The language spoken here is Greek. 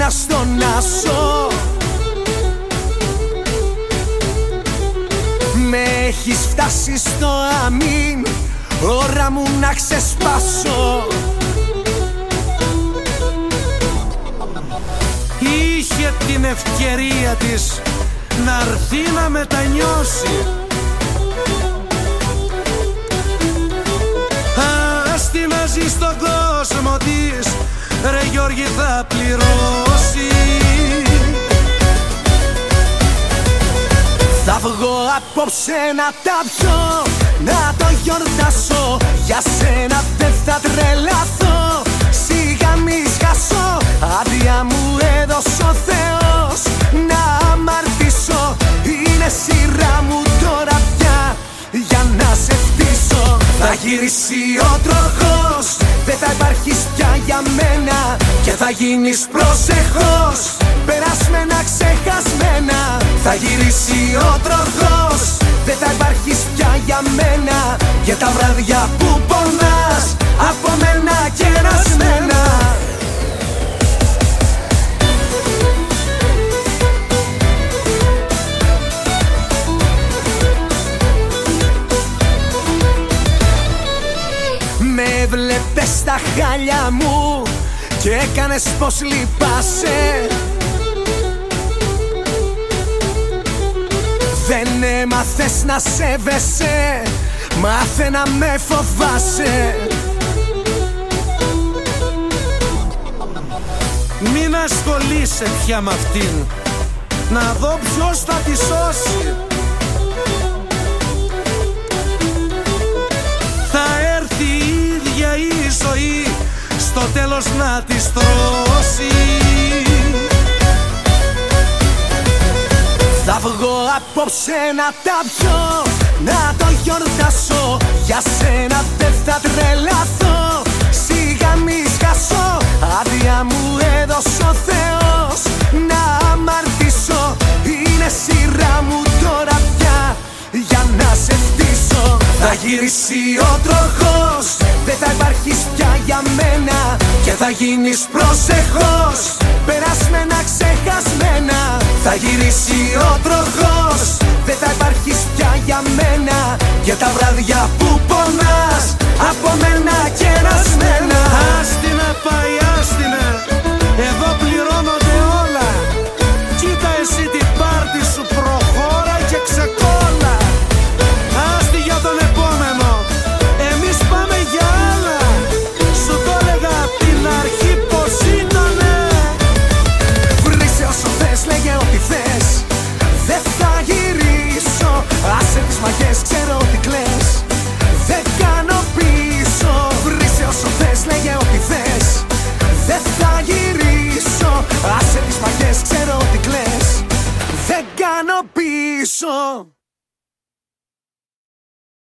να στον άσο. Με έχεις φτάσει στο αμήν, ώρα μου να ξεσπάσω. Είχε την ευκαιρία της να'ρθεί να μετανιώσει. Άστη να ζει στον κόσμο της, ρε Γιώργη θα πληρώσει. Θα βγω απόψε να τα πιω, να το γιορτάσω. Για σένα δεν θα τρελαθώ, σιγά μη σκάσω. Άδεια μου έδωσε ο Θεός να αμαρτήσω. Είναι σειρά μου τώρα πια για να σε φτύσω. Θα γυρίσει ο τροχός, δεν θα υπάρχεις πια για μένα. Και θα γίνεις προσεχώς, περασμένα ξεχασμένα. Θα γυρίσει ο τροχός, δεν θα υπάρχεις πια για μένα. Για τα βράδια που πονάς, από μένα κερασμένα. Με βλέπες στα χάλια μου και έκανες πως λυπάσαι. Δεν έμαθες να σέβεσαι, μάθε να με φοβάσαι. Μην ασχολείσαι πια μ' αυτήν, να δω ποιος θα τη σώσει. Θα έρθει η ίδια η ζωή, στο τέλος να τη στρώσει. Θα βγω απόψε να τα πιω, να το γιορτάσω. Για σένα δεν θα τρελαθώ, σιγά μη σκάσω. Άδεια μου έδωσε ο Θεός να αμαρτήσω. Είναι σειρά μου τώρα πια για να σε φτύσω. Θα γυρίσει ο τροχός, δεν θα υπάρχεις πια για μένα. Και θα γίνεις προσεχώς, περασμένα ξεχασμένα. Θα γυρίσει ο τροχός, δεν θα υπάρχεις πια για μένα. Για τα βράδια που πονάς, από μένα κερασμένα. Άστη να πάει, άστη να, εδώ πληρώνονται όλα. Κοίτα εσύ την πάρτι σου, προχώρα και ξεκόλα. Άστη για τον επόμενο, εμείς πάμε για άλλα. Σου το έλεγα απ' την αρχή πως ήτανε. Βρήσε όσο θες, λέγε ό,τι θες, δεν θα γυρίσω. Άσε τις μαγιές, ξέρω ότι κλαις, δεν κάνω πίσω. Βρήσε όσο θες, λέγε ό,τι θες, δεν θα γυρίσω. Άσε τις μαγιές, ξέρω ότι κλαις, δεν κάνω πίσω.